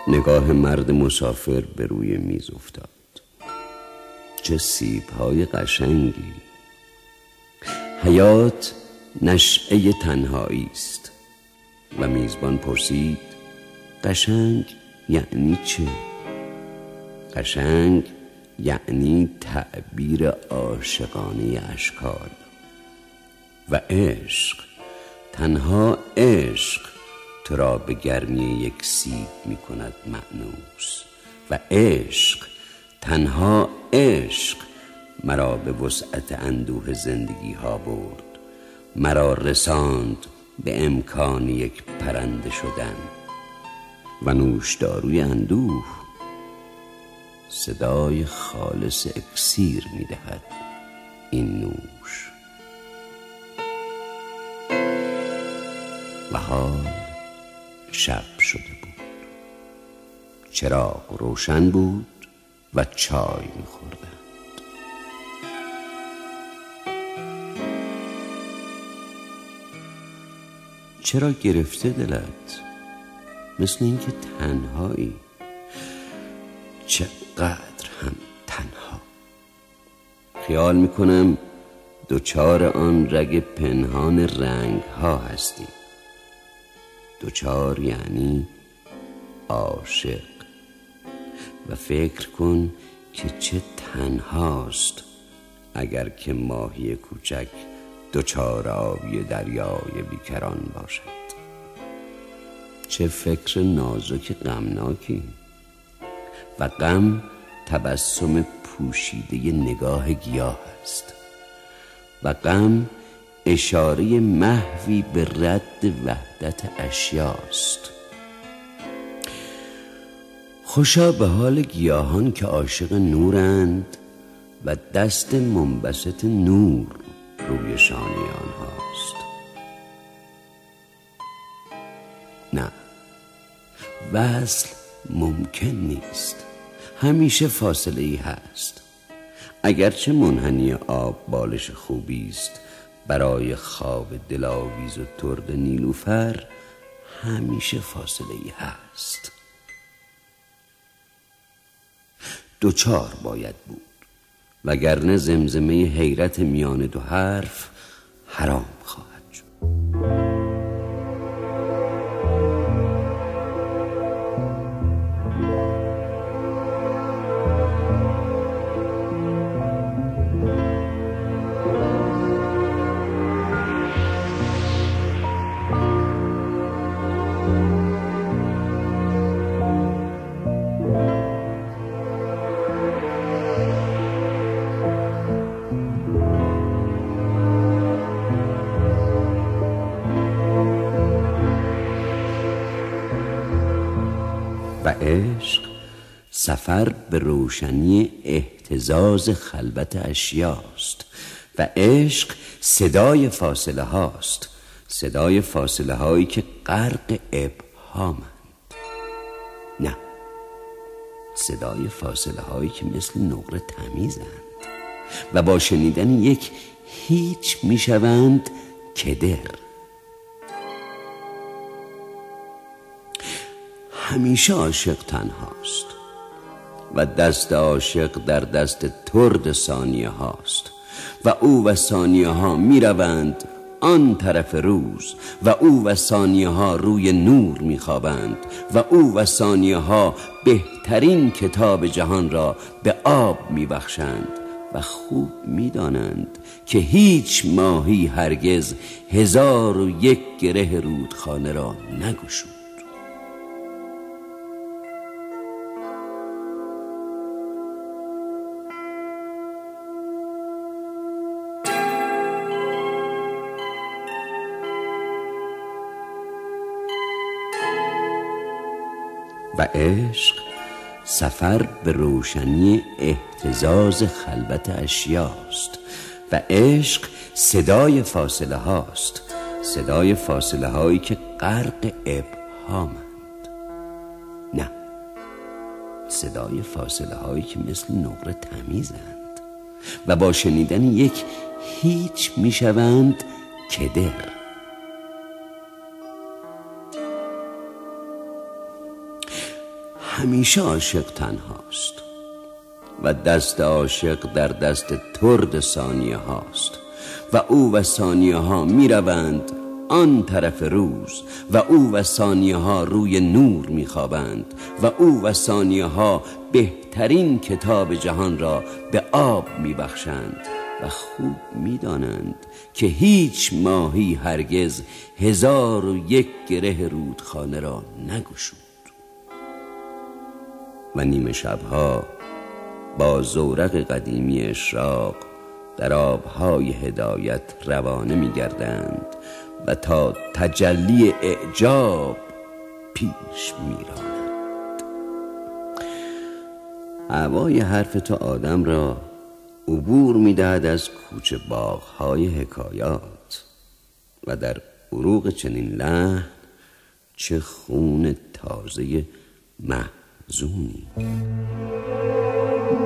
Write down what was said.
نگاه مرد مسافر به روی میز افتاد. چه سیب‌های قشنگی! حیات نشأه تنهایی است. و میزبان پرسید: قشنگ یعنی چه؟ قشنگ یعنی تعبیر عاشقانه اشکال. و عشق، تنها عشق تو را به گرمی یک سیب می کند مأنوس. و عشق، تنها عشق مرا به وسعت اندوه زندگی ها برد، مرا رساند به امکان یک پرنده شدن. و نوشداروی اندوه صدای خالص اکسیر می دهد این نوش. و حال شب شده بود. چراغ روشن بود و چای می خوردند. چرا گرفته دلت؟ مثل اینکه تنهایی. چقدر هم تنها. خیال میکنم دوچار آن رگ پنهان رنگ ها هستی. دوچار یعنی عاشق. و فکر کن که چه تنهاست اگر که ماهی کوچک دوچار آبی دریای بیکران باشد. چه فکر نازک غمناکی. و غم تبسم پوشیده نگاه گیاه است. و غم اشاره محوی به رد وحدت اشیاست. خوشا به حال گیاهان که عاشق نورند و دست منبسط نور روی شانه آنهاست. نه، وصل ممکن نیست. همیشه فاصله ای هست. اگرچه منحنی آب بالش خوبی است برای خواب دلاویز و ترد نیلوفر، همیشه فاصله ای هست. دوچار باید بود، وگرنه زمزمه حیرت میان دو حرف حرام خواهد شد. و عشق سفر به روشنی اهتزاز خلوت اشیاست. و عشق صدای فاصله هاست. صدای فاصله هایی که غرق ابهامند. نه، صدای فاصله هایی که مثل نقره تمیزند و با شنیدن یک هیچ میشوند کدر. همیشه عاشق تنهاست و دست عاشق در دست ترد ثانیه هاست. و او و ثانیه ها می روند آن طرف روز و او و ثانیه ها روی نور می خوابند و او و ثانیه ها بهترین کتاب جهان را به آب می بخشند و خوب می دانند که هیچ ماهی هرگز 1001 گره رودخانه را نگشود. و عشق سفر به روشنی اهتزاز خلوت اشیاست. و عشق صدای فاصله هاست. صدای فاصله هایی که غرق ابهامند. نه، صدای فاصله هایی که مثل نقره تمیزند و با شنیدن یک هیچ میشوند کدر. همیشه عاشق تنهاست و دست عاشق در دست ترد ثانیه هاست و او و ثانیه ها می روند آن طرف روز و او و ثانیه ها روی نور می خوابند و او و ثانیه ها بهترین کتاب جهان را به آب می بخشند و خوب می دانند که هیچ ماهی هرگز 1001 گره رودخانه را نگشود و نیمه شبها با زورق قدیمی اشراق در آبهای هدایت روانه می گردند و تا تجلی اعجاب پیش می رانند. هوای حرف تو آدم را عبور می دهد از کوچه باغهای حکایات و در عروق چنین لحن چه خون تازه محزونی.